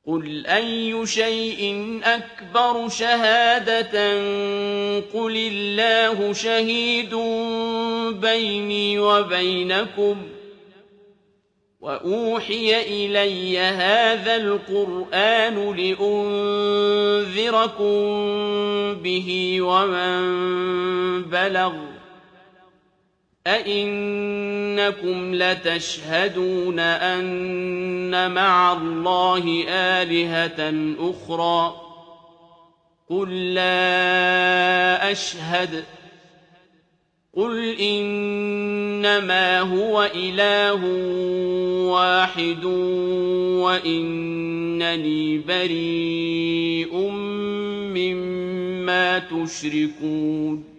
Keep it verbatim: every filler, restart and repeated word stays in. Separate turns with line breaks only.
قُلْ أَيُّ شَيْءٍ أَكْبَرُ شَهَادَةً قُلِ اللَّهُ شَهِيدٌ بَيْنِي وَبَيْنَكُمْ ۚ وَأُوحِيَ إِلَيَّ هَٰذَا الْقُرْآنُ لِأُنذِرَكُم بِهِ وَمَن بَلَغَ ۚ أَئِنَّكُمْ لَتَشْهَدُونَ أَنَّ مَعَ اللَّهِ آلِهَةً أُخْرَىٰ ۚ قُل لَّا أَشْهَدُ ۚ قُلْ إِنَّمَا هُوَ إِلَٰهٌ وَاحِدٌ وَإِنَّنِي بَرِيءٌ مِّمَّا تُشْرِكُونَ